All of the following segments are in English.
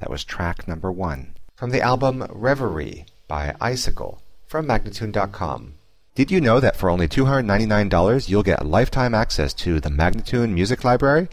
That was track number 1 from the album Reverie by Icicle from Magnatune.com. Did you know that for only $299 you'll get lifetime access to the Magnatune Music Library?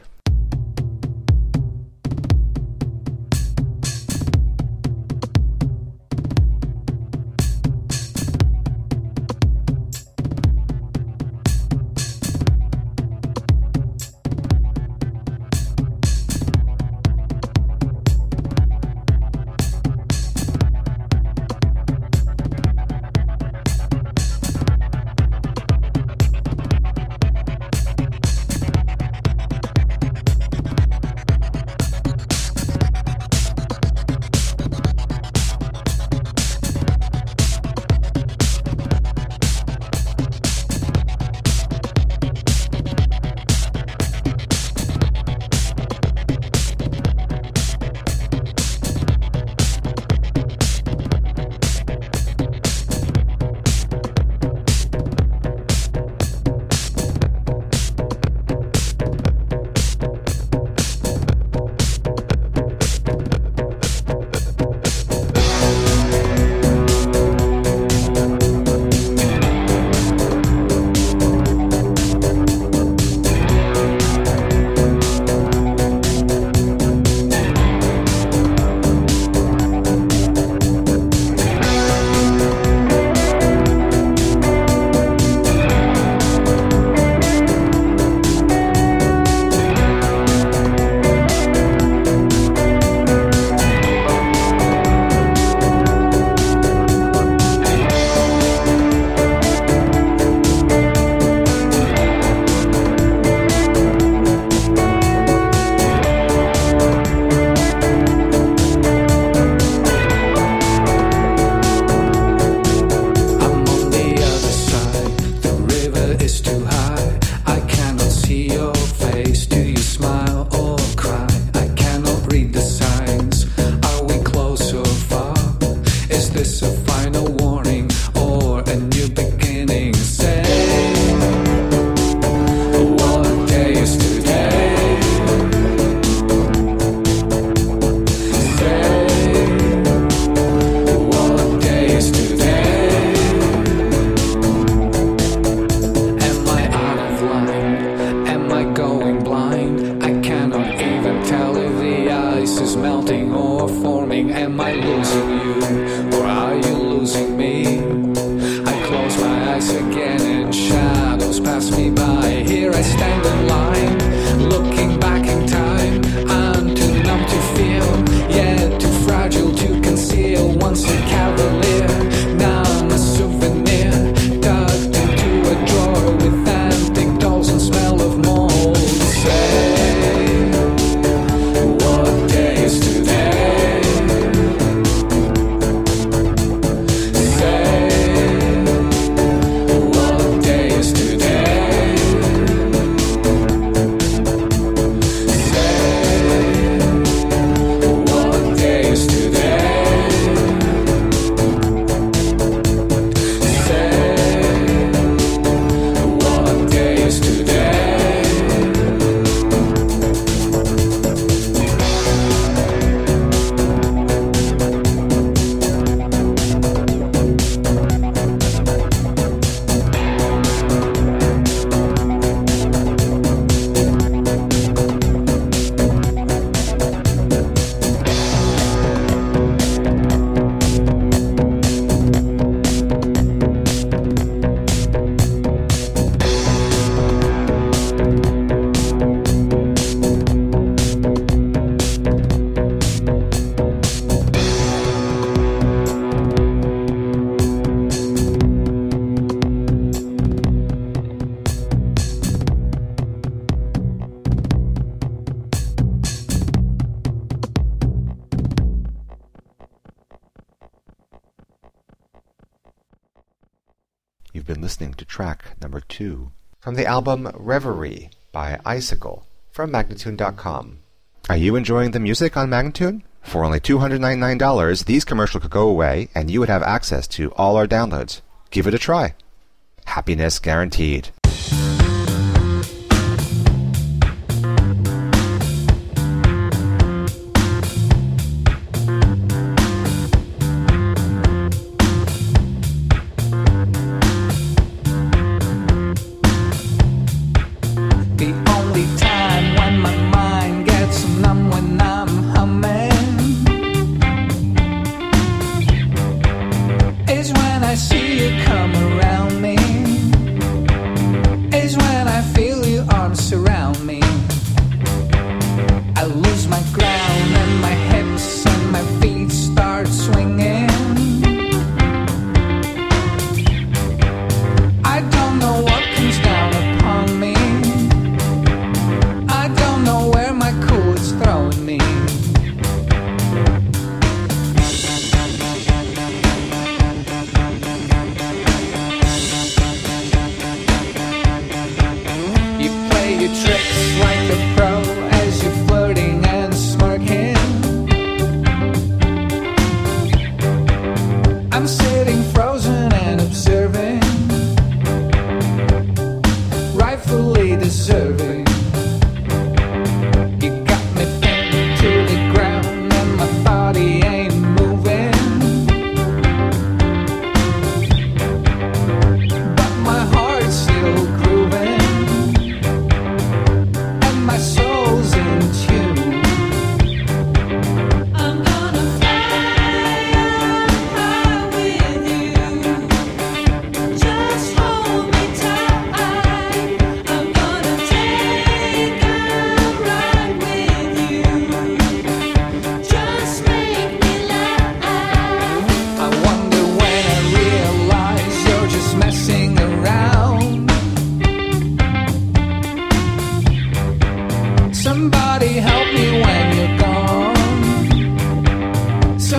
You've been listening to track number 2 from the album Reverie by Icicle from Magnatune.com. Are you enjoying the music on Magnatune? For only $299, these commercials could go away and you would have access to all our downloads. Give it a try. Happiness guaranteed.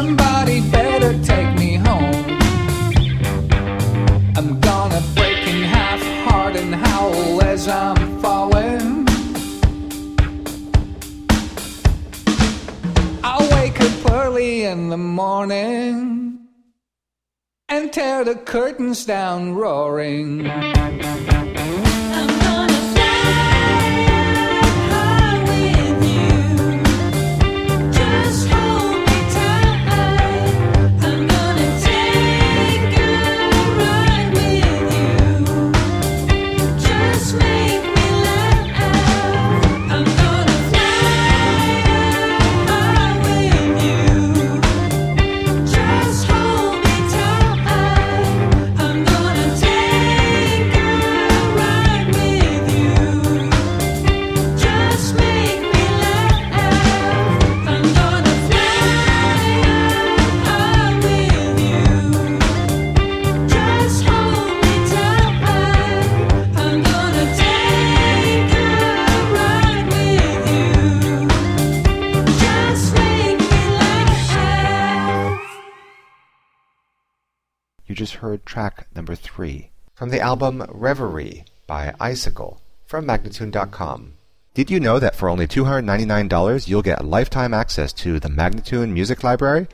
Somebody better take me home. I'm gonna break in half, heart and howl as I'm falling. I'll wake up early in the morning and tear the curtains down roaring. You just heard track number 3 from the album Reverie by Icicle from Magnatune.com. Did you know that for only $299 you'll get lifetime access to the Magnatune Music Library?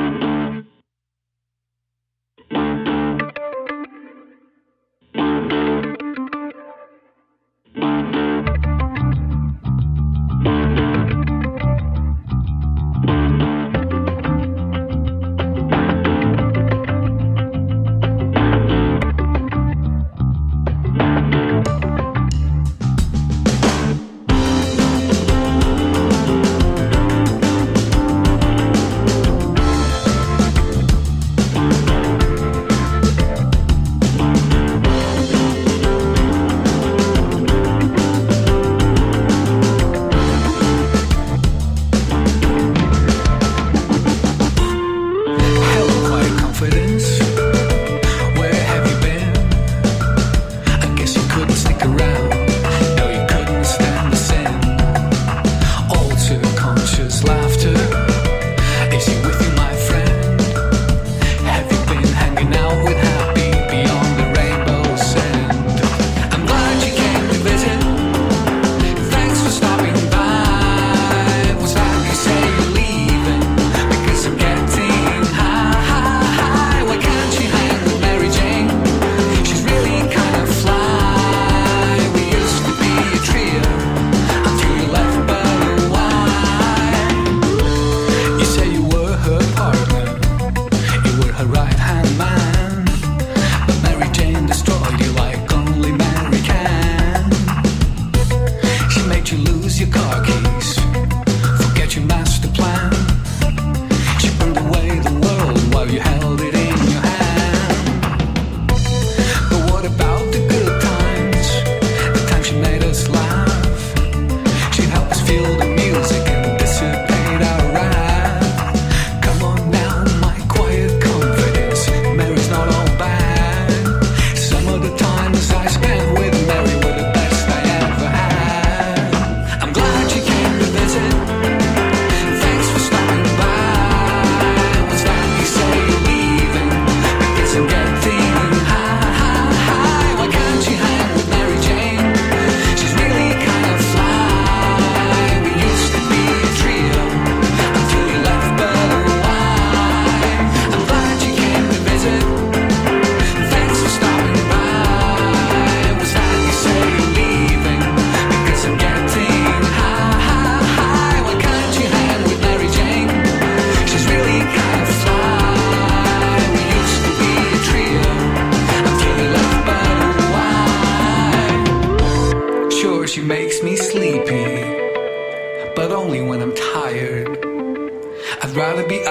I'd rather be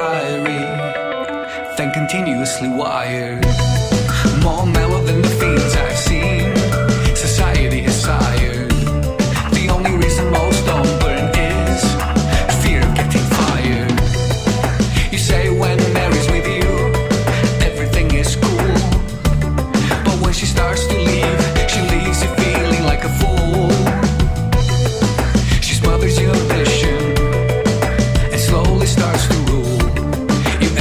irie than continuously wired. More mellow than the fiends I've seen society has sired. The only reason most don't burn is fear of getting fired. You say when Mary's with you, everything is cool. But when she starts to leave, she leaves you feeling like a fool. She smothers your ambition and slowly starts to rule. You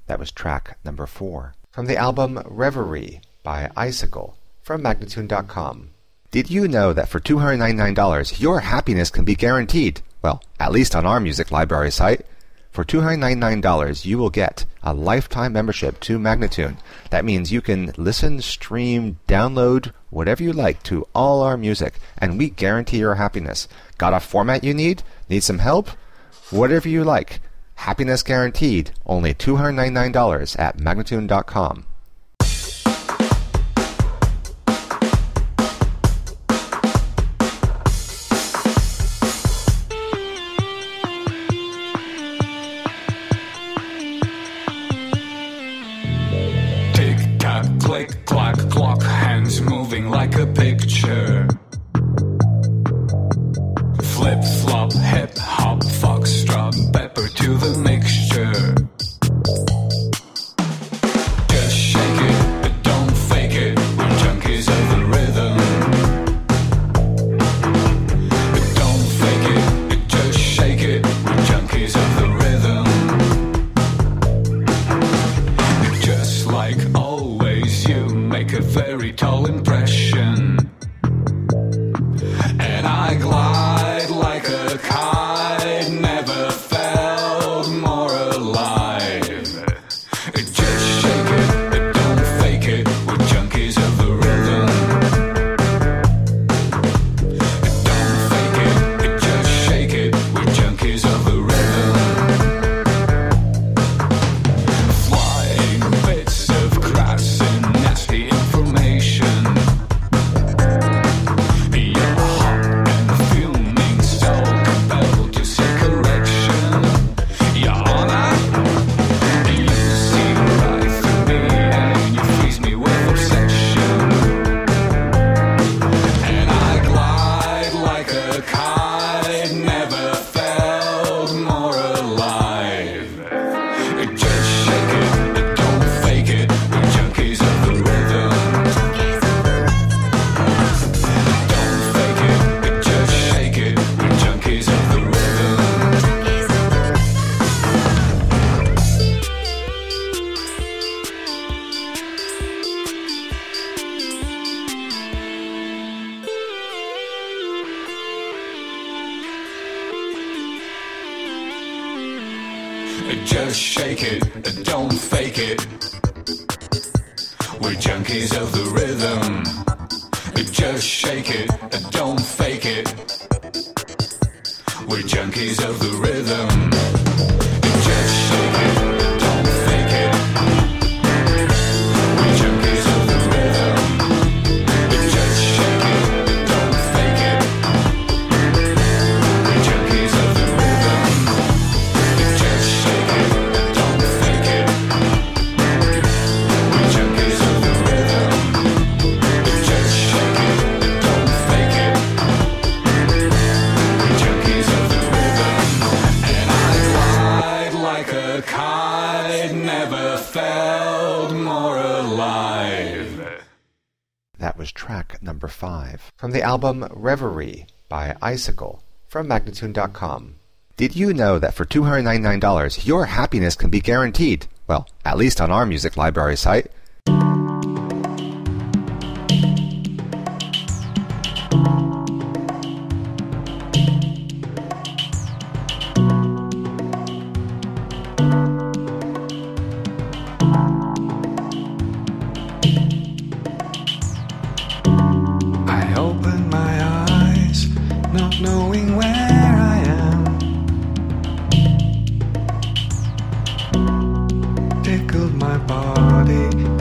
That was track number 4. From the album Reverie by Icicle from Magnatune.com. Did you know that for $299 your happiness can be guaranteed? Well, at least on our music library site. For $299 you will get a lifetime membership to Magnatune. That means you can listen, stream, download, whatever you like to all our music, and we guarantee your happiness. Got a format you need? Need some help? Whatever you like. Happiness guaranteed. Only $299 at Magnatune.com. Tick-tock, click-clock, clock, hands moving like a picture. Flip-flop, hip-hop, foxtrot, pepper to the mixture. Just shake it, but don't fake it. We're junkies of the rhythm. But don't fake it, but just shake it. We're junkies of the rhythm. Just like always, you make a very tall impression. And I glide like a kite, never felt more alive. Just shake it, but don't fake it. We're junkies of the rhythm. Don't fake it, but just shake it. We're junkies of the rhythm. Flying bits of crass and nasty information. Just shake it, don't fake it. We're junkies of the rhythm. Just shake it, don't fake it. We're junkies of the rhythm. Just shake it, don't fake it. We're junkies of the rhythm. Just shake it, don't fake it. We're junkies of the rhythm. Just shake it, don't fake it. We're junkies of the rhythm. Just shake it, don't fake it. We're junkies of the rhythm. And I glide like a kite, never felt more alive. That was track number 5. From the album Reverie by Icicle from Magnatune.com. Did you know that for $299 your happiness can be guaranteed? Well, at least on our music library site. I open my eyes, not knowing where I am. Tickled my body,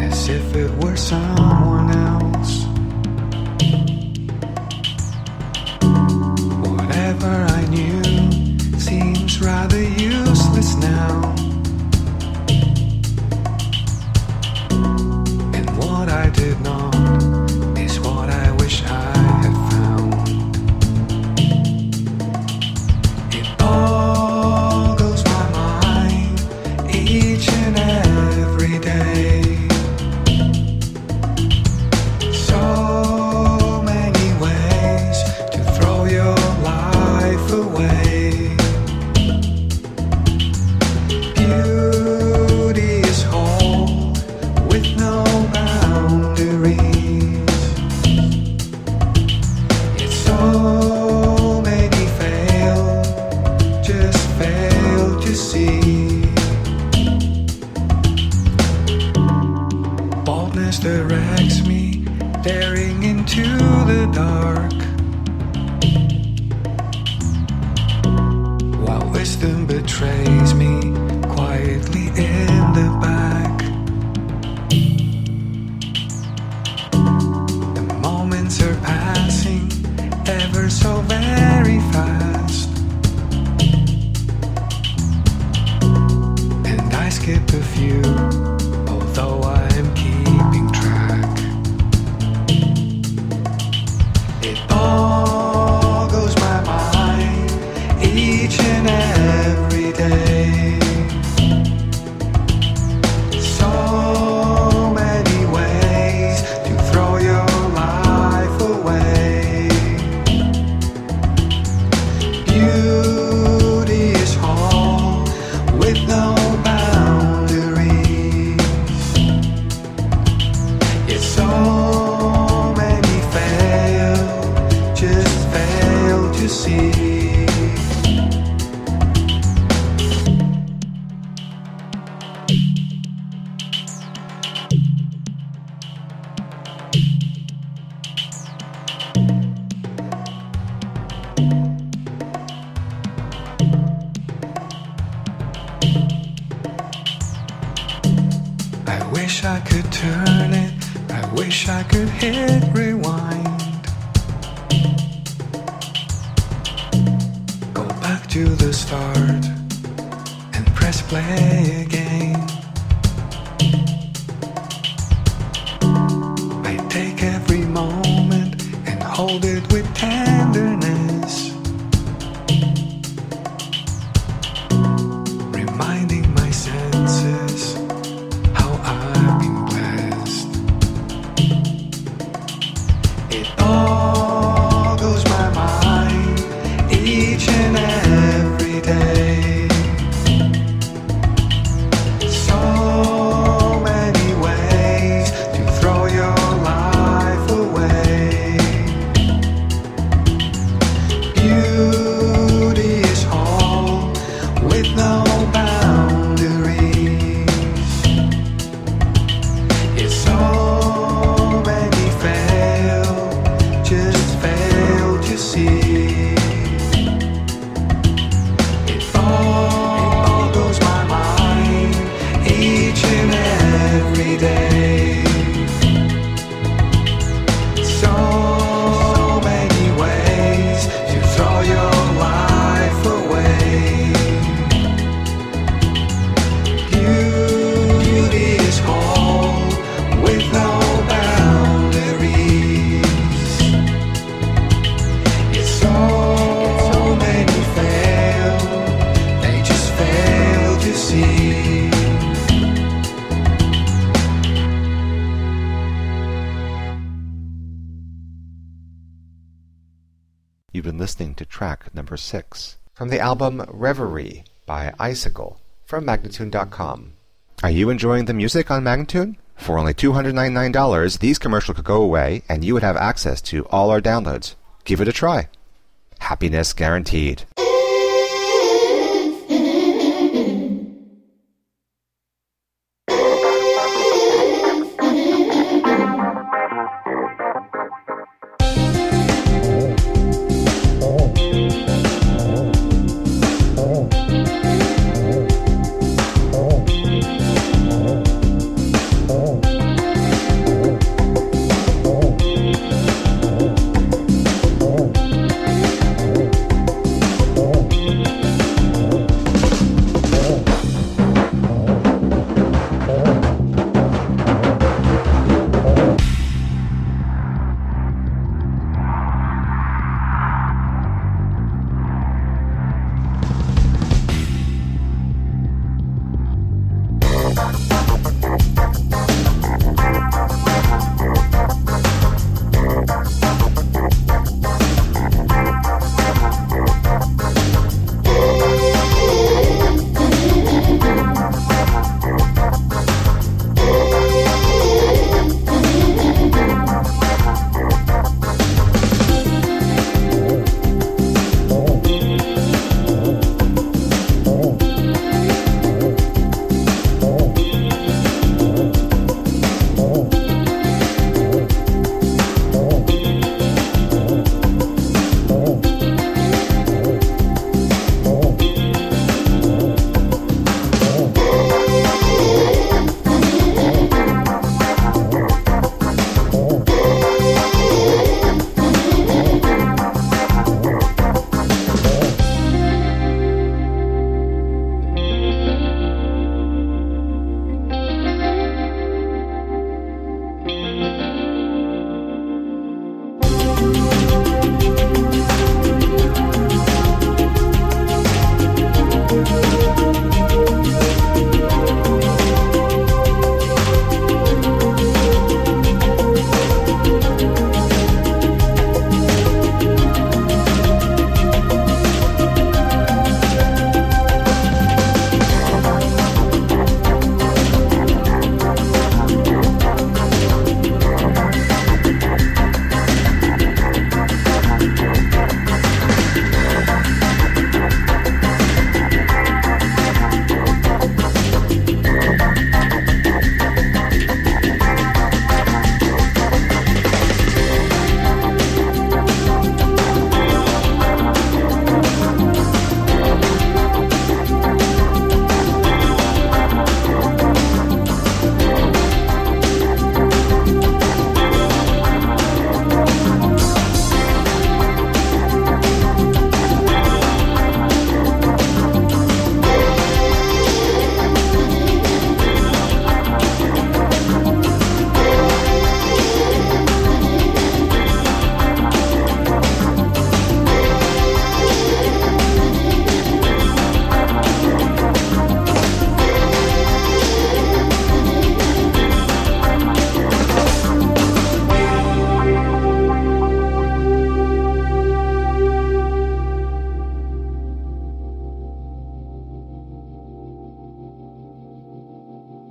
each and every day. So many ways to throw your life away. Beauty is whole with no boundaries. Yet so many fail, just fail to see. I wish I could turn it, I wish I could hit rewind. Go back to the start and press play again. I take every moment and hold it with tenderness, reminding my senses how I've been blessed. It all goes my mind each and every day. So many ways to throw your life away. Beauty is whole with no boundaries. Yet so many fail, just fail to see. It all goes my mind each and every day. So many ways to throw your life away. Beauty is whole with no boundaries. Yet so many fail, they just fail to see. You've been listening to track number 6 from the album Reverie by Icicle from Magnatune.com. Are you enjoying the music on Magnatune? For only $299, these commercials could go away and you would have access to all our downloads. Give it a try. Happiness guaranteed.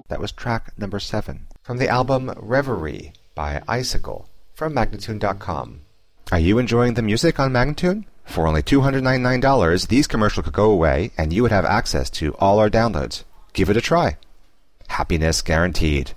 That was track number 7 from the album Reverie by Icicle from Magnatune.com. Are you enjoying the music on Magnatune? For only $299, these commercials could go away and you would have access to all our downloads. Give it a try. Happiness guaranteed.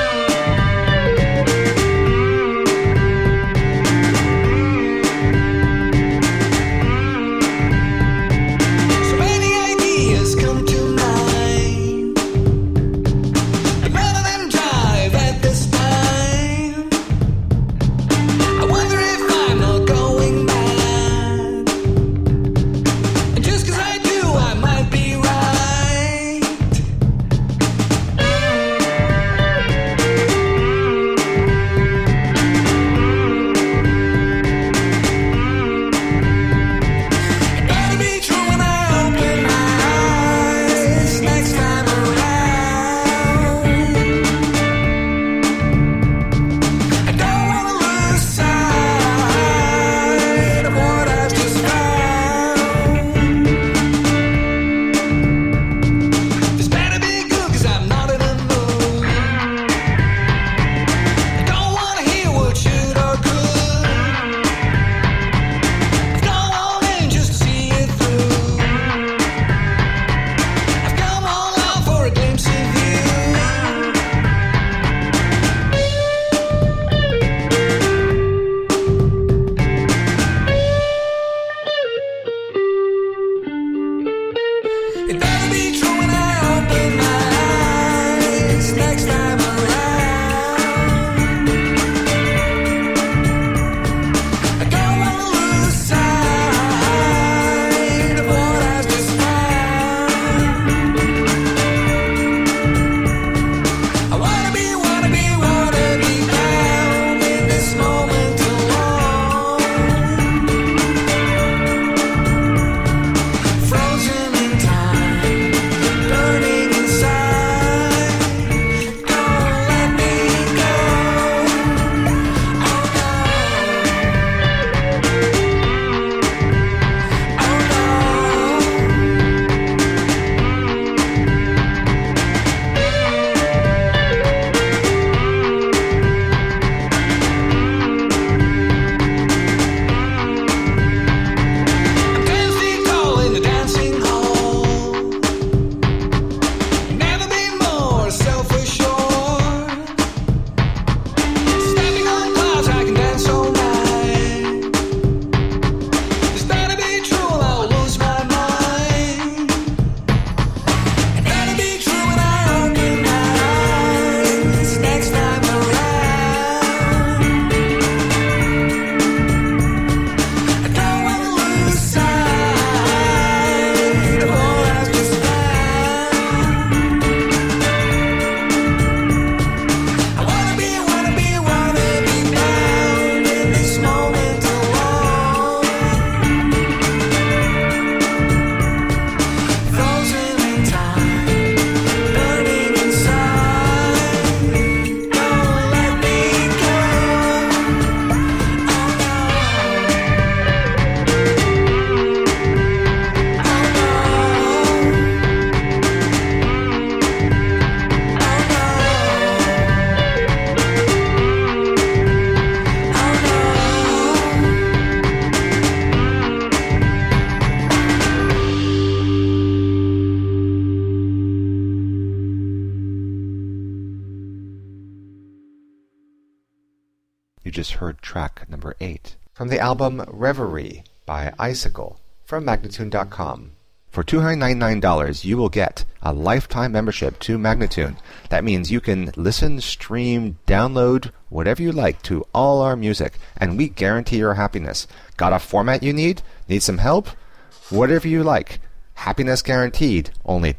You just heard track number 8 from the album Reverie by Icicle from Magnatune.com. For $299, you will get a lifetime membership to Magnatune. That means you can listen, stream, download, whatever you like to all our music, and we guarantee your happiness. Got a format you need? Need some help? Whatever you like. Happiness guaranteed. Only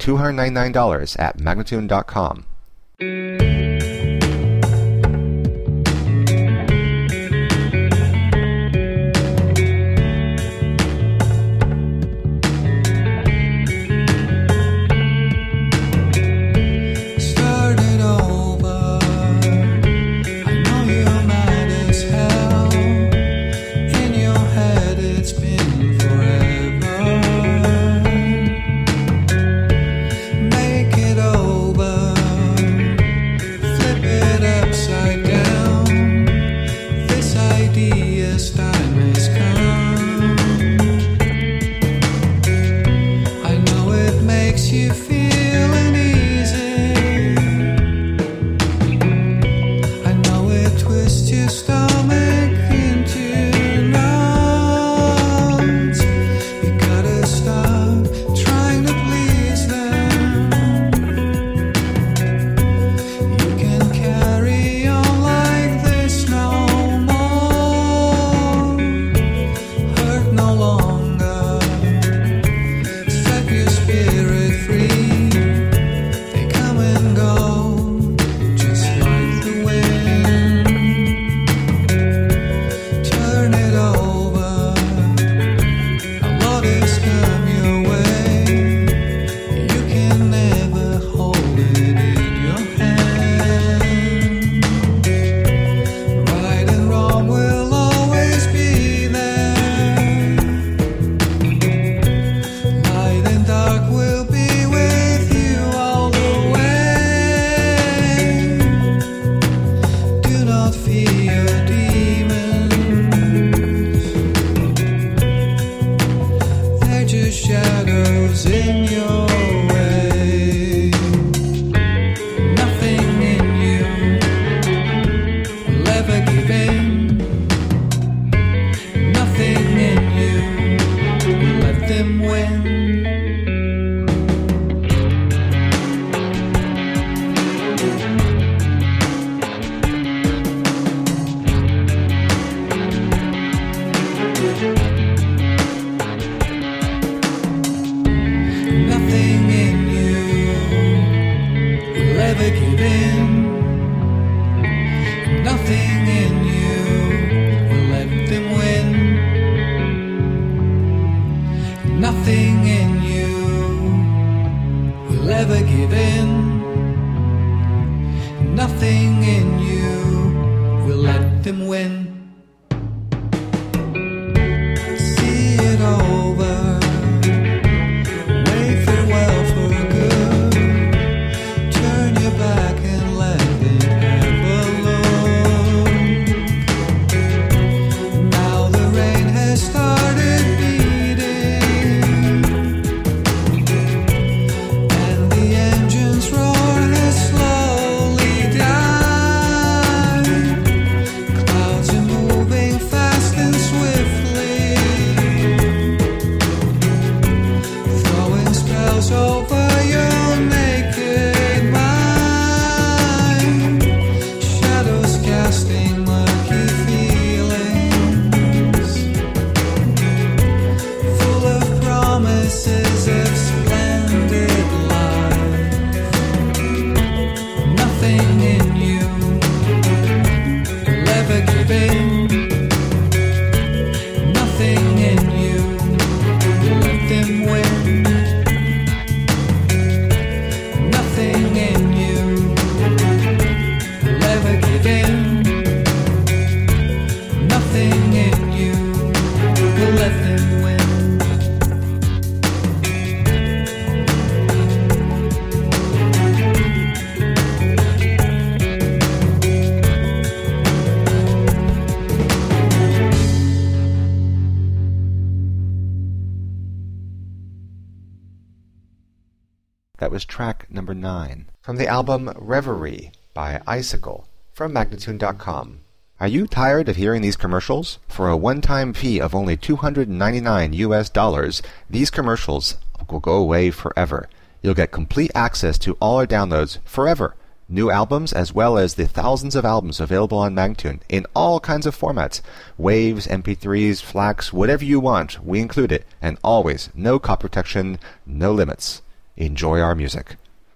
$299 at Magnatune.com. Make it over. you feeling easy. I know it twists your stomach into knots. You gotta stop trying to please them. You can carry on like this no more. Hurt no longer. Set your spirit free. They come and go, just like the wind. Turn it over. A lot has come your way. You can never hold it in your hand. Right and wrong will always be there. Light and dark will be with you all the way. Do not fear demons. They're just shadows in your way. Nothing in you will ever give in. Nothing in you will let them win. Nothing in you will ever give in. Nothing in you will let them win. Nothing in you will ever give in. Nothing in you will let them win. See it over. Wave farewell for good. Turn your back and let them have a look. Now the rain has started beating, and the engine's roar has slowly died. Clouds are moving fast and swiftly, throwing spells over your naked mind. Shadows casting murky feelings, full of promises of splendid life. Nothing in you will ever give in. Nothing in you will let them win. Nothing in you will ever give in. Nothing in you will let them win. That was track number 9 from the album Reverie by Icicle from Magnatune.com. Are you tired of hearing these commercials? For a one-time fee of only $299, these commercials will go away forever. You'll get complete access to all our downloads forever. New albums as well as the thousands of albums available on Magnatune in all kinds of formats. Waves, MP3s, FLACs, whatever you want, we include it. And always, no copy protection, no limits. Enjoy our music.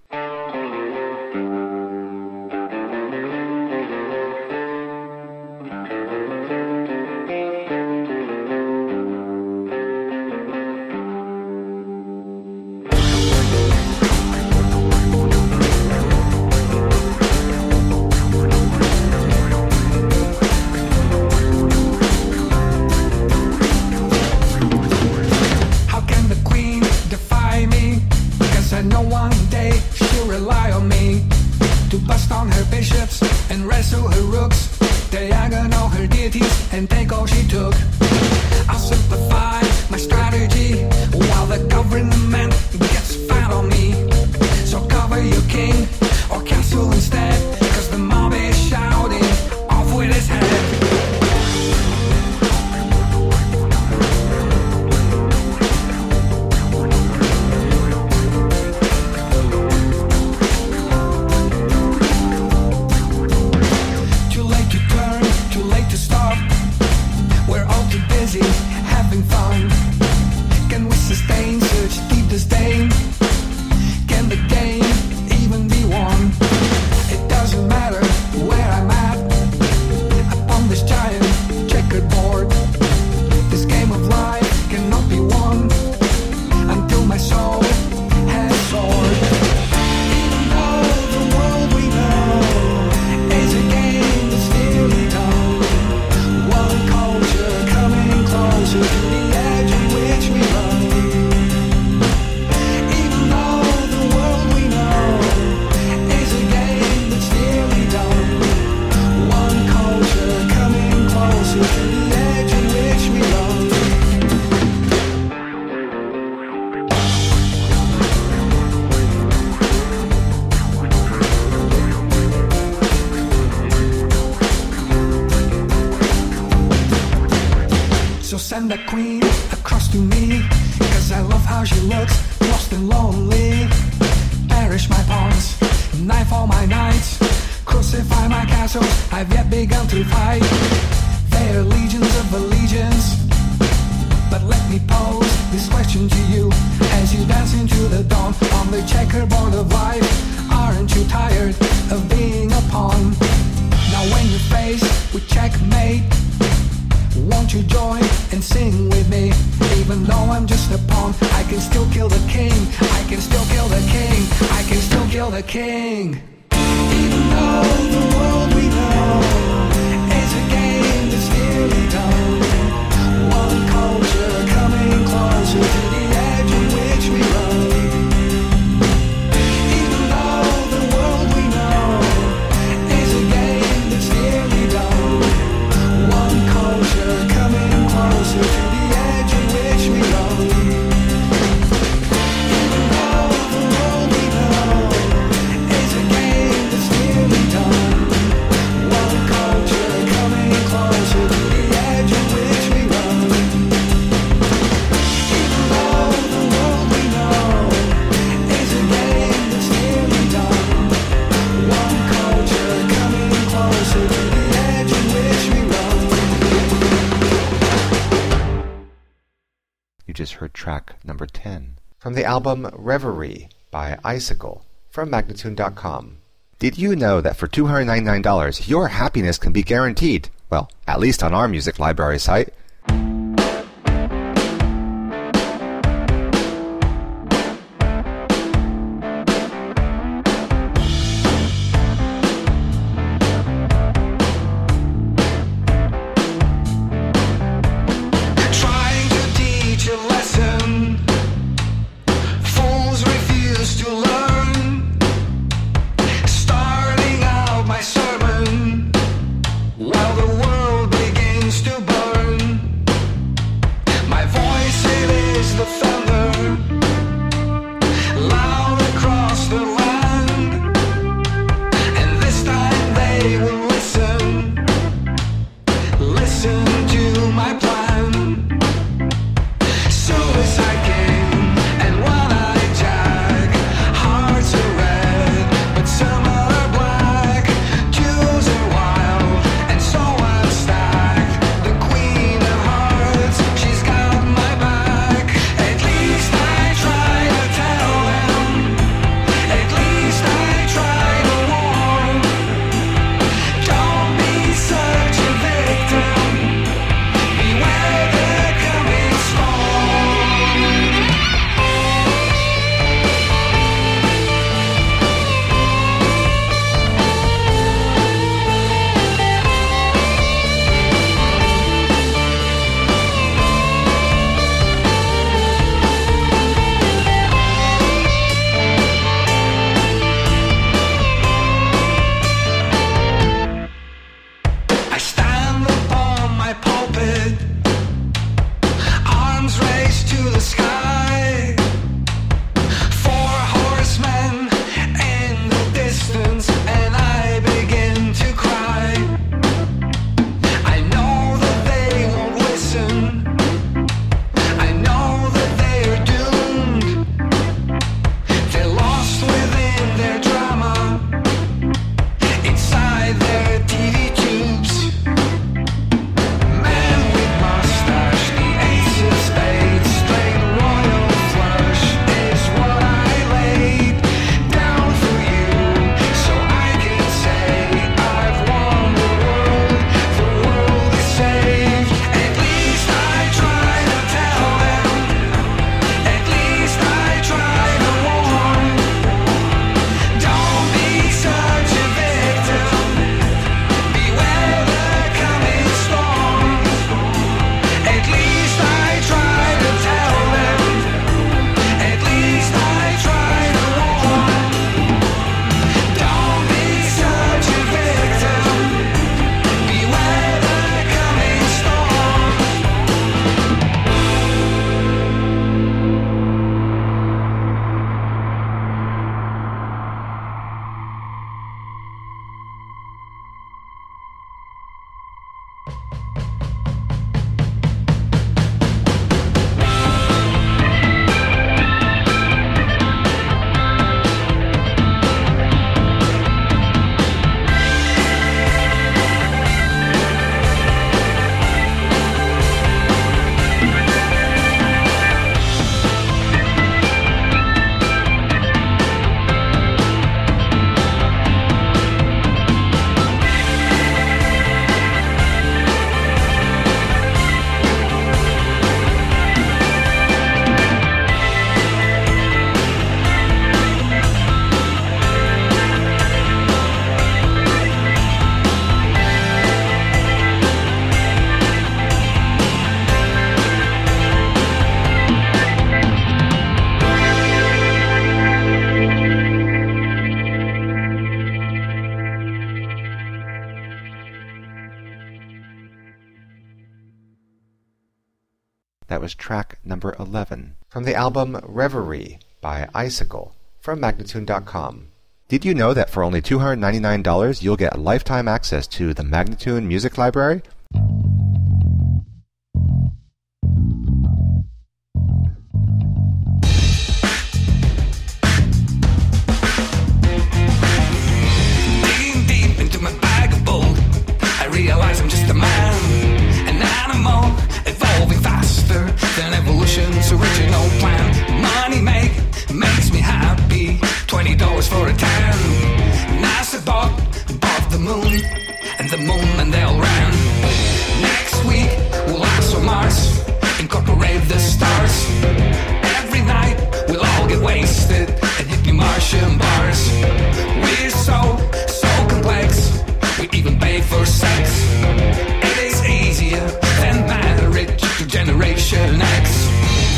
How can the queen defy me? Because I know one day she'll rely on me to bust on her bishops and wrestle her rooks, diagonal her deities and take all she took. I'll simplify my strategy while the government gets fat on me. send the queen across to me, 'cause I love how she looks, lost and lonely. Perish my pawns, knife all my knights, crucify my castles, I've yet begun to fight. There are legions of allegiance, but let me pose this question to you as you dance into the dawn on the checkerboard of life. Aren't you tired of being a pawn? Now when you're faced with checkmate, won't you join and sing with me? Even though I'm just a pawn, I can still kill the king. I can still kill the king. I can still kill the king. Even though the world we know is a game that's nearly done, one culture coming closer to the edge on which we run. Even though the world we know is a game that's nearly done, one culture coming closer to the edge on which we run. Even though the world we know is a game that's nearly done, one culture coming closer to the edge on which we run. Even though the world we know is a game that's nearly done, one culture coming closer to the edge on which we run. You just heard track number 10 from the album Reverie by Icicle from Magnatune.com. Did you know that for $299 your happiness can be guaranteed? Well, at least on our music library site. Trying to teach a lesson, fools refuse to learn. Starting out my sermon while the world begins to burn. That was track number 11 from the album Reverie by Icicle from Magnatune.com. Did you know that for only $299 you'll get lifetime access to the Magnatune Music Library? Digging deep into my bag of gold, I realize I'm just a man, an animal, evolving faster than evolution's original plan. Money makes me happy. $20 for a tan. NASA bought the moon, and the moon and they'll ran. Next week we'll also Mars, incorporate the stars. Every night we'll all get wasted and hit new Martian bars. We're so complex, we even pay for sex. It is easier than marriage to Generation X.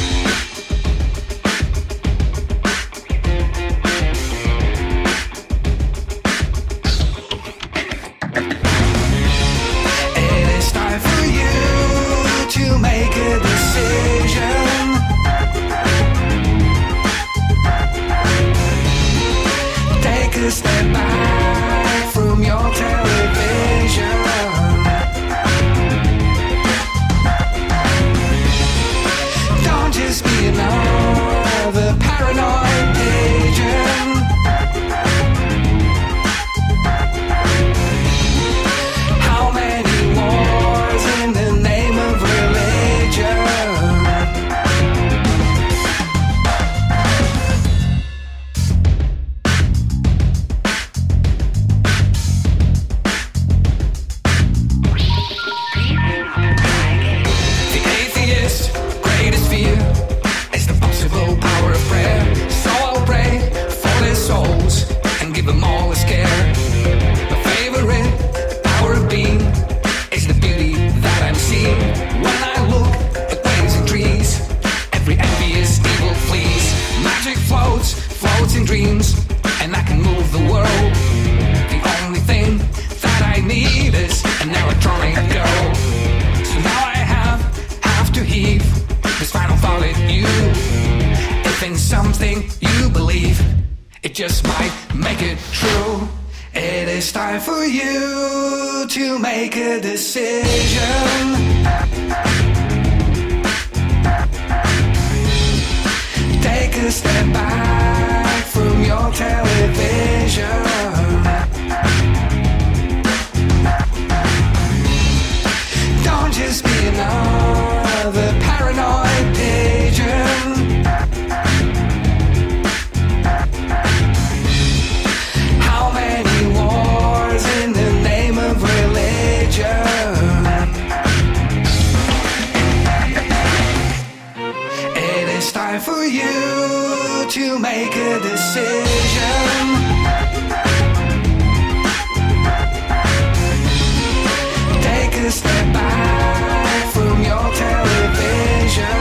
Step back from your television. Don't just be another paranoid pigeon. How many wars in the name of religion? Floats in dreams, and I can move the world. The only thing that I need is an electronic girl. So now I have to heave this final thought at you. If in something you believe, it just might make it true. It is time for you to make a decision. Take a step back from your television. Don't just be another paranoid pigeon. How many wars in the name of religion? It is time for you to make a decision. Take a step back from your television.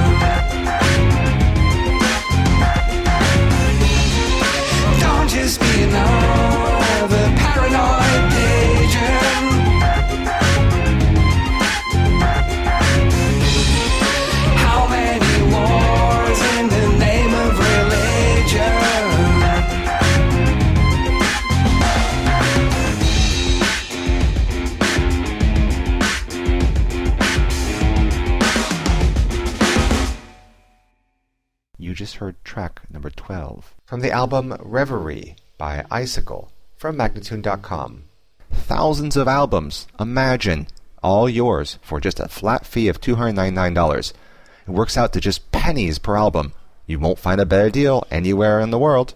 Don't just be another paranoid pigeon. How many wars in the name of religion? You just heard track number 12 from the album Reverie by Icicle from Magnatune.com. Thousands of albums, imagine, all yours for just a flat fee of $299. It works out to just pennies per album. You won't find a better deal anywhere in the world.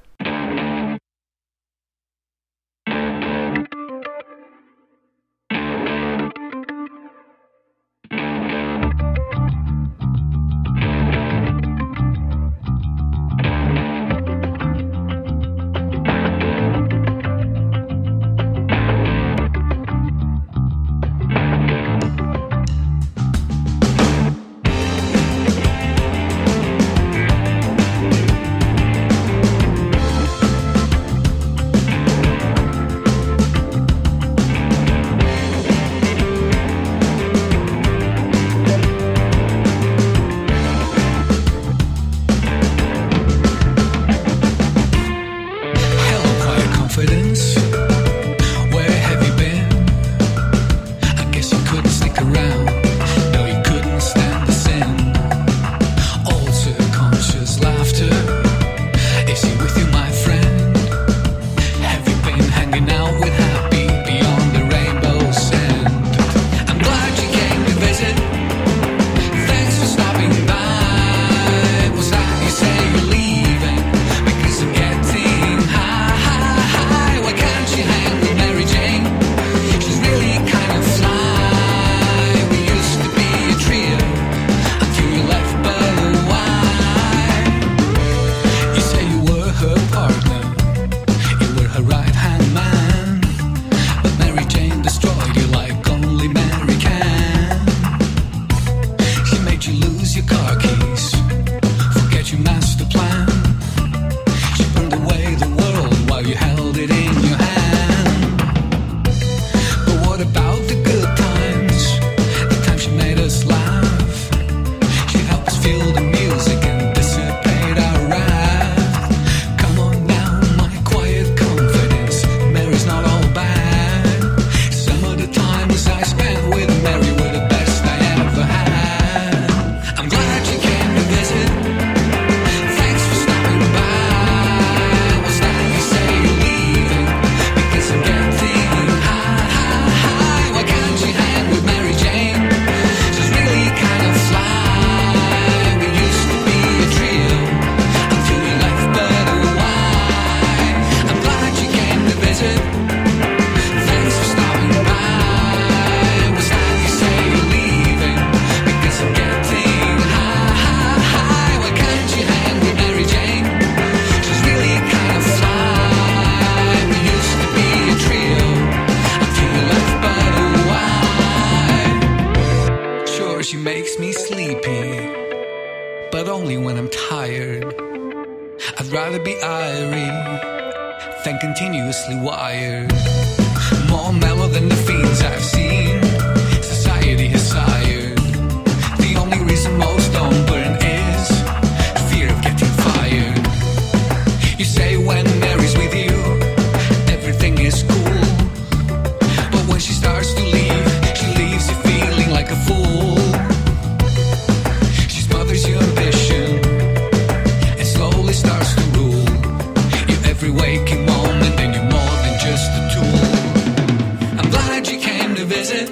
I'd rather be irie than continuously wired. More mellow than the fiends I've seen society has sired. The only reason most don't burn is fear of getting fired. You say when Mary's with you, everything is cool. But when she starts to leave, she leaves you feeling like a fool. She smothers your ambition and slowly starts to rule your every waking moment, and you're more than just a tool. I'm glad you came to visit.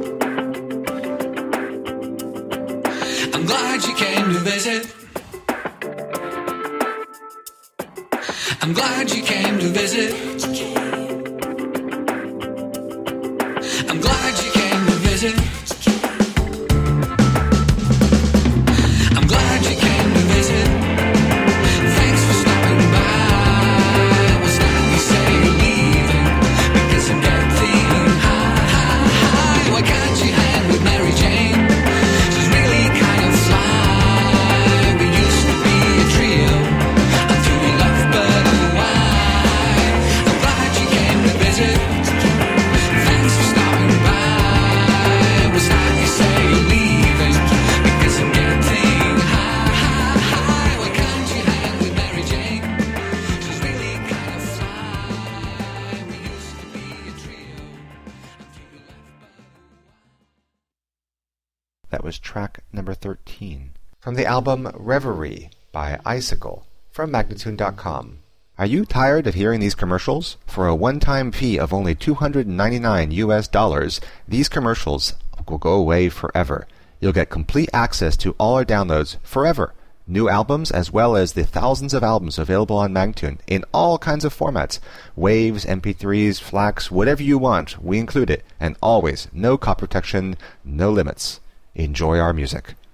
I'm glad you came to visit. I'm glad you came to visit. I'm glad you came to visit. I'm glad you came to visit. Thanks for stopping by. What's that you say you're leaving? Because I'm getting high. Why can't you hang with Mary Jane? She's really kind of fly. We used to be a trio until we left, but why? I'm glad you came to visit. Thanks for stopping by. What's that you say you're leaving? Because I'm getting high. Why can't you hang with Mary Jane? She's really kind of fly. We used to be a trio until you left. That was track number 13 from the album Reverie by Icicle from Magnatune.com. Are you tired of hearing these commercials? For a one-time fee of only $299, these commercials will go away forever. You'll get complete access to all our downloads forever. New albums as well as the thousands of albums available on Magnatune in all kinds of formats. Waves, MP3s, FLACs, whatever you want, we include it. And always, no copy protection, no limits. Enjoy our music.